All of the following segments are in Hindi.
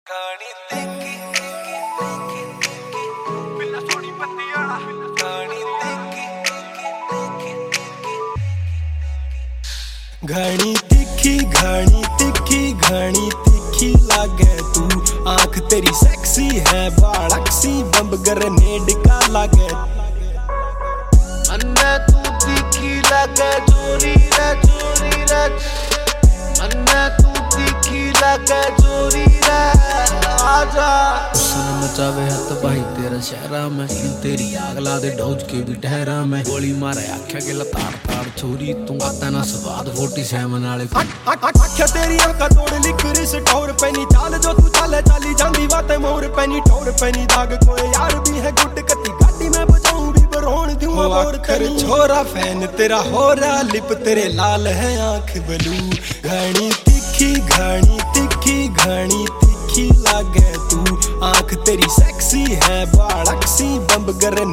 गानी देखी बिल्ला सोनी पत्तियां गानी देखी घनी तिखी घनी तिखी घनी तिखी लागे तू आंख तेरी सेक्सी है बालक्सी बंब ग्रेनेड का लागे अन्ना तू तिखी लागे चोरी रे अन्ना तू तिखी लागे चोरी रे आजा सन मचावे हथ भाई तेरा शहरा में तेरी आग ला दे डोज के भी ठहरा में गोली मारे आख्या के लताड़ ताड़ छोरी तू आता ना स्वाद 47 वाले आख्या तेरी आंखा तोड़ लिखरी से ठौर पैनी चाल जो तू चाले चाली जांदी बातें मोर पैनी ठौर पैनी दाग कोई यार भी है गुट कती गाड़ी में बजाऊं भी बरोण दूं और कर छोरा फैन तेरा हो रहा लिप तेरे लाल है आंख ब्लू घनी तिखी घनी तिखी घनी तिखी लागे तू आंख तेरी सेक्सी है बालक्सी बंब गरन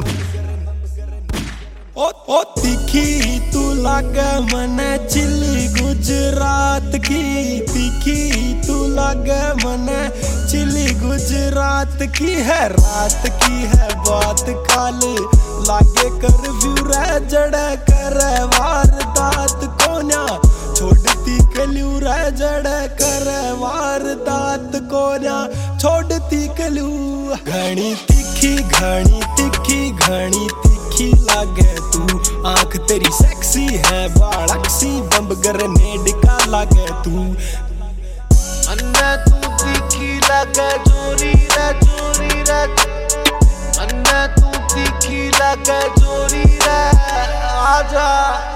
ओ तिखी तू लागे मने चिल्ली गुजरात की तिखी तू लागे मने चिल्ली गुजरात की है रात की है बात काल लागे कर्फ्यू रे जड़े करे वारदात कोन्या छोड़ती कलू रे जड़े करे वारदात कोन्या छोड़ती कलू घनी तिखी घनी तिखी घनी तिखी लागे तू आंख तेरी सेक्सी है बालक्सी बंब ग्रेनेड का लागे तू अन्ना तू तिखी लागे चोरी रे अन्ना तू तिखी लागे चोरी रे आजा।